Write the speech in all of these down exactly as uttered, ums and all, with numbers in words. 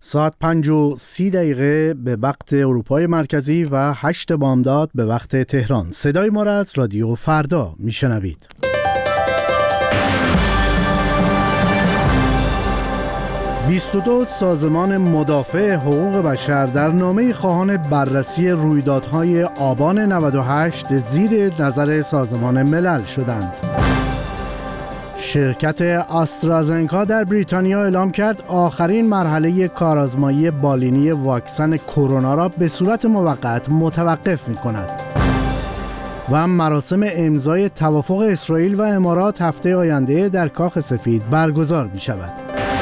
ساعت پنج و سی دقیقه به وقت اروپای مرکزی و هشت بامداد به وقت تهران. صدای ما را از رادیو فردا میشنوید. بیست و دو سازمان مدافع حقوق بشر در نامه خواهان بررسی رویدادهای آبان نود و هشت زیر نظر سازمان ملل شدند. شرکت آسترازنکا در بریتانیا اعلام کرد آخرین مرحله کارآزمایی بالینی واکسن کرونا را به صورت موقت متوقف می‌کند. و مراسم امضای توافق اسرائیل و امارات هفته آینده در کاخ سفید برگزار می‌شود.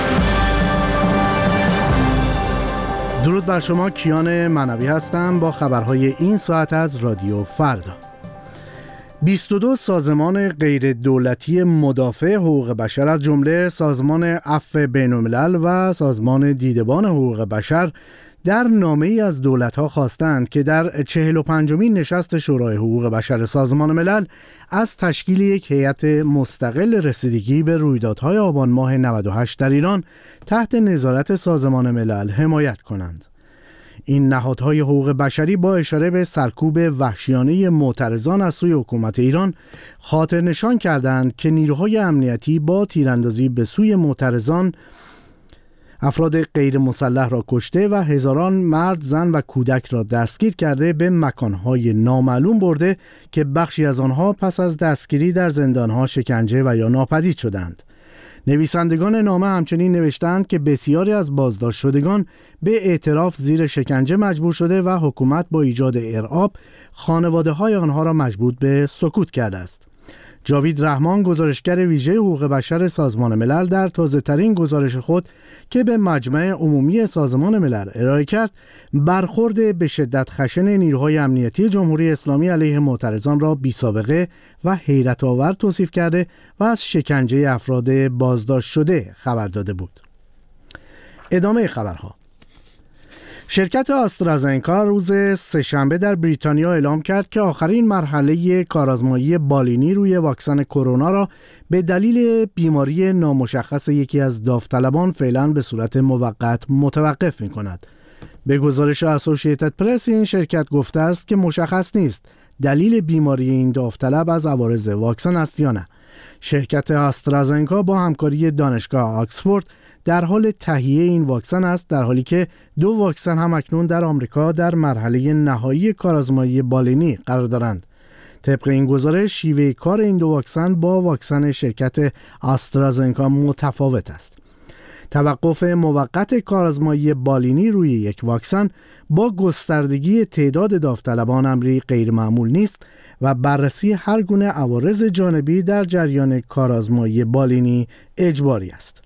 درود بر شما، کیان معنوی هستم با خبرهای این ساعت از رادیو فردا. بیست و دو سازمان غیر دولتی مدافع حقوق بشر از جمله سازمان عفو بین‌الملل و سازمان دیدبان حقوق بشر در نامه‌ای از دولت‌ها خواستند که در چهل و پنجمین نشست شورای حقوق بشر سازمان ملل از تشکیل یک هیئت مستقل رسیدگی به رویدادهای آبان ماه نود و هشت در ایران تحت نظارت سازمان ملل حمایت کنند. این نهادهای حقوق بشری با اشاره به سرکوب وحشیانه معترضان از سوی حکومت ایران خاطر نشان کردند که نیروهای امنیتی با تیراندازی به سوی معترضان افراد غیر مسلح را کشته و هزاران مرد، زن و کودک را دستگیر کرده به مکانهای نامعلوم برده که بخشی از آنها پس از دستگیری در زندانها شکنجه و یا ناپدید شدند. نویسندگان نامه همچنین نوشتند که بسیاری از بازداشت شدگان به اعتراف زیر شکنجه مجبور شده و حکومت با ایجاد ارعاب خانواده های آنها را مجبور به سکوت کرده است. جاوید رحمان، گزارشگر ویژه حقوق بشر سازمان ملل، در تازه‌ترین گزارش خود که به مجمع عمومی سازمان ملل ارائه کرد، برخورد به شدت خشن نیروهای امنیتی جمهوری اسلامی علیه معترضان را بی‌سابقه و حیرت آور توصیف کرده و از شکنجه افراد بازداشت شده خبر داده بود. ادامه خبرها. شرکت آسترازنکا روز سه‌شنبه در بریتانیا اعلام کرد که آخرین مرحله کارآزمایی بالینی روی واکسن کرونا را به دلیل بیماری نامشخص یکی از داوطلبان فعلا به صورت موقت متوقف می‌کند. به گزارش اسوسییتد پرس این شرکت گفته است که مشخص نیست دلیل بیماری این داوطلب از عوارض واکسن است یا نه. شرکت آسترازنکا با همکاری دانشگاه آکسفورد در حال تهیه این واکسن است، در حالی که دو واکسن هم اکنون در آمریکا در مرحله نهایی کارآزمایی بالینی قرار دارند. طبق این گزارش شیوه کار این دو واکسن با واکسن شرکت آسترازنکا متفاوت است. توقف موقت کارآزمایی بالینی روی یک واکسن با گستردگی تعداد داوطلبان امری غیر معمول نیست و بررسی هر گونه عوارض جانبی در جریان کارآزمایی بالینی اجباری است.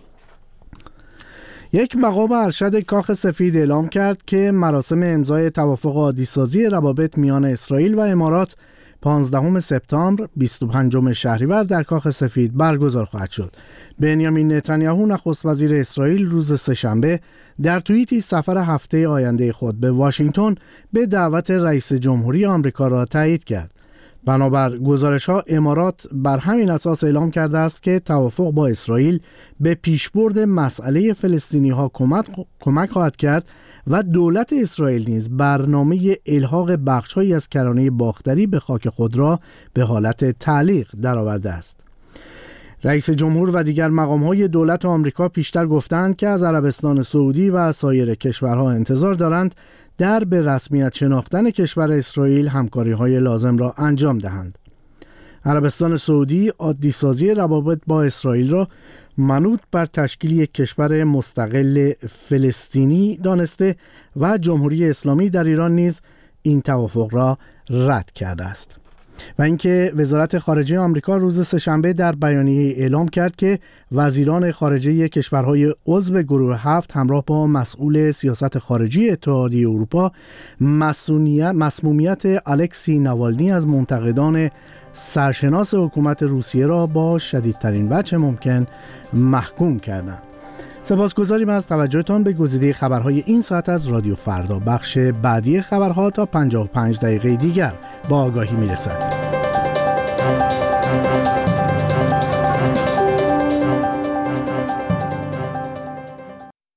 یک مقام ارشد کاخ سفید اعلام کرد که مراسم امضای توافق عادی‌سازی روابط میان اسرائیل و امارات پانزدهم سپتامبر بیست و پنجم شهریور در کاخ سفید برگزار خواهد شد. بنیامین نتانیاهو نخست وزیر اسرائیل روز سه‌شنبه در توییتی سفر هفته آینده خود به واشنگتن به دعوت رئیس جمهوری آمریکا را تایید کرد. بنابر گزارش‌ها امارات بر همین اساس اعلام کرده است که توافق با اسرائیل به پیشبرد مسئله فلسطینی‌ها کمک کمک خواهد کرد و دولت اسرائیل نیز برنامه الحاق بخش‌هایی از کرانه باختری به خاک خود را به حالت تعلیق درآورده است. رئیس جمهور و دیگر مقام‌های دولت آمریکا پیشتر گفتند که از عربستان سعودی و سایر کشورها انتظار دارند در به رسمیت شناختن کشور اسرائیل همکاری‌های لازم را انجام دهند. عربستان سعودی عادی‌سازی روابط با اسرائیل را منوط بر تشکیل یک کشور مستقل فلسطینی دانسته و جمهوری اسلامی در ایران نیز این توافق را رد کرده است. و اینکه وزارت خارجه آمریکا روز سه‌شنبه در بیانیه اعلام کرد که وزیران خارجه کشورهای عضو گروه هفت همراه با مسئول سیاست خارجی اتحادیه اروپا مسمومیت الکسی ناوالنی از منتقدان سرشناس حکومت روسیه را با شدیدترین وجه ممکن محکوم کردند. سپاسگزاریم از توجهتان به گزیده خبرهای این ساعت از رادیو فردا. بخش بعدی خبرها تا پنجاه و پنج دقیقه دیگر با آگاهی میرسد.